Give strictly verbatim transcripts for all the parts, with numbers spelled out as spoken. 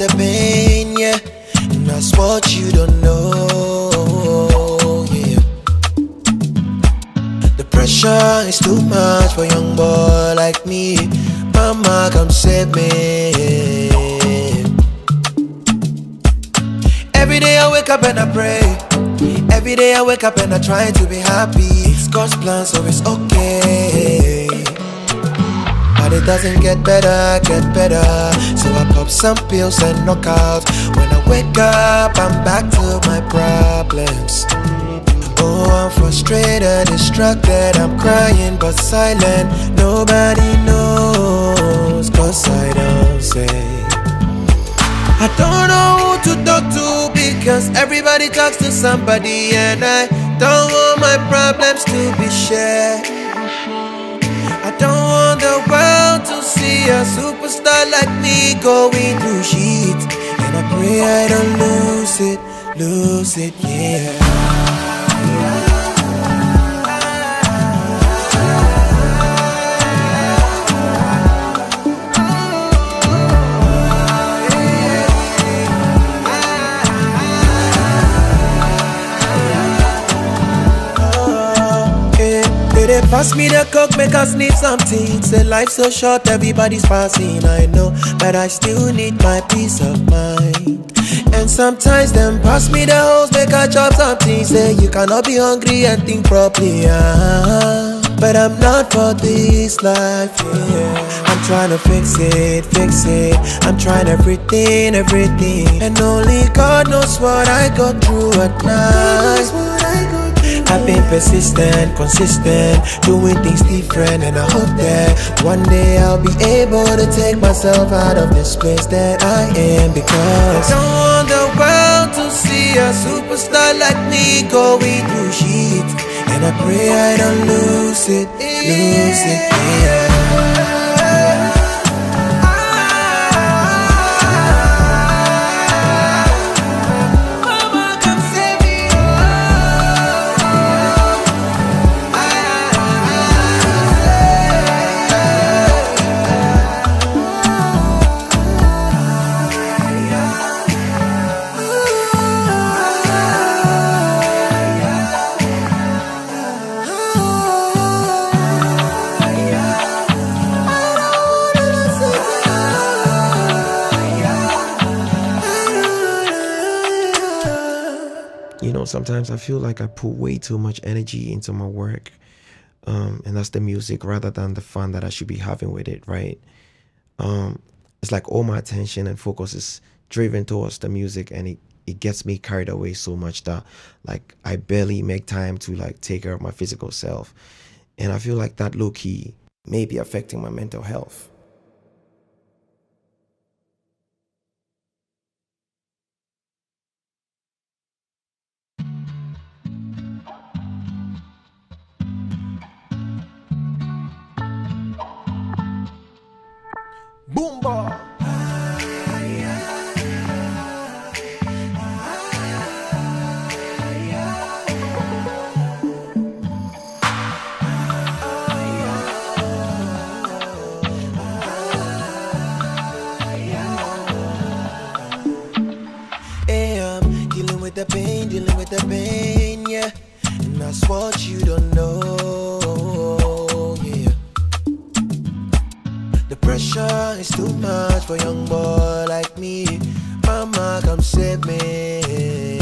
the pain, yeah. And that's what you don't know, yeah. The pressure is too much for a young boy like me. Mama, come save me. Every day I wake up and I pray. Every day I wake up and I try to be happy. It's God's plan, so it's okay. But it doesn't get better, get better. So I pop some pills and knock out. When I wake up, I'm back to my problems. Oh, I'm frustrated, distracted, I'm crying but silent. Nobody knows, cause I don't say. I don't know who to talk to because everybody talks to somebody, and I don't want my problems to be shared. I don't want the world to see a superstar like me going through shit. And I pray I don't lose it, lose it, yeah. They pass me the coke, make us need something. Say life's so short, everybody's passing, I know, but I still need my peace of mind. And sometimes them pass me the hose, make I chop something. Say you cannot be hungry and think properly, uh-huh. But I'm not for this life, yeah. I'm trying to fix it, fix it. I'm trying everything, everything. And only God knows what I go through at night. I've been persistent, consistent, doing things different, and I hope that one day I'll be able to take myself out of this place that I am. Because I don't want the world to see a superstar like me going through shit. And I pray I don't lose it, lose it, yeah. You know, sometimes I feel like I put way too much energy into my work, um, and that's the music rather than the fun that I should be having with it, right? Um, it's like all my attention and focus is driven towards the music, and it, it gets me carried away so much that like I barely make time to like take care of my physical self. And I feel like that low-key may be affecting my mental health. Boomba! Hey, I'm dealing with the pain, dealing with the pain, yeah. And that's what you don't know, yeah. The pressure is too much for a young boy like me. Mama, come save me.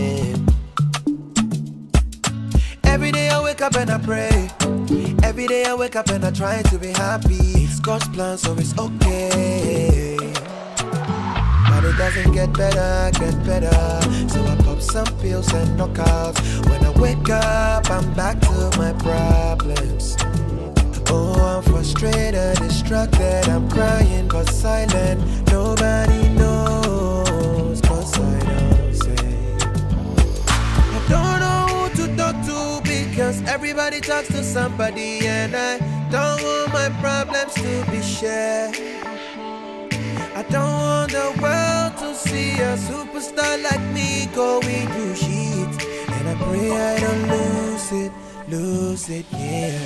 Every day I wake up and I pray. Every day I wake up and I try to be happy. It's God's plan, so it's okay. But it doesn't get better, get better. So I pop some pills and knock out. When I wake up, I'm back to my problems. Oh, I'm frustrated, distracted, I'm crying but silent. Nobody knows, cause I don't say. I don't know who to talk to because everybody talks to somebody, and I don't want my problems to be shared. I don't want the world to see a superstar like me going through shit. And I pray I don't lose it, lose it, yeah.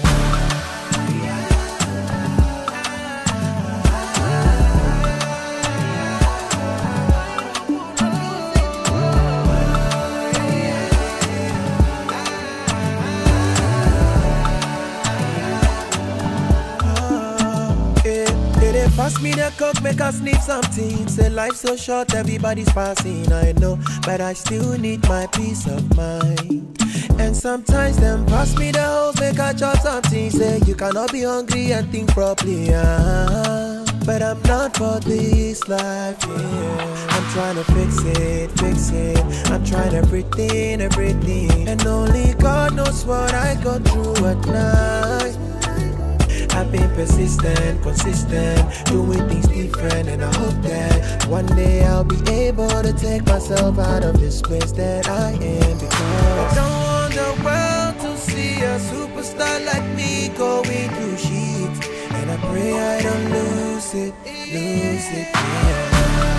a coke, make us sniff something. Say life's so short, everybody's passing, I know, but I still need my peace of mind. And sometimes them pass me the hoes, make I chop something. Say you cannot be hungry and think properly, uh-huh. But I'm not for this life, yeah. I'm trying to fix it, fix it. I'm trying everything, everything. And only God knows what I go through at night. I've been persistent, consistent, doing things different. And I hope that one day I'll be able to take myself out of this place that I am. Because I don't want the world to see a superstar like me going through shit. And I pray I don't lose it, lose it, yeah.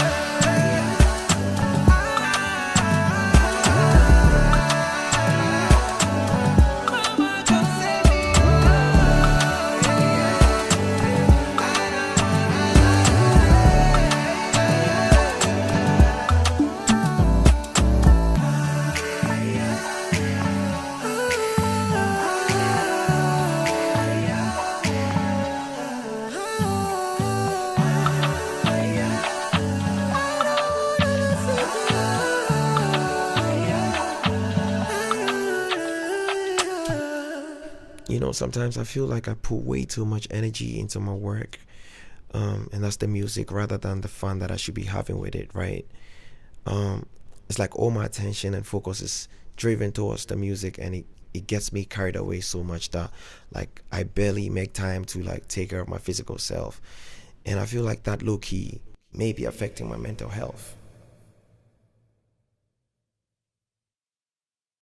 You know, sometimes I feel like I put way too much energy into my work, um, and that's the music rather than the fun that I should be having with it, right? Um, it's like all my attention and focus is driven towards the music, and it, it gets me carried away so much that like I barely make time to like take care of my physical self. And I feel like that low-key may be affecting my mental health.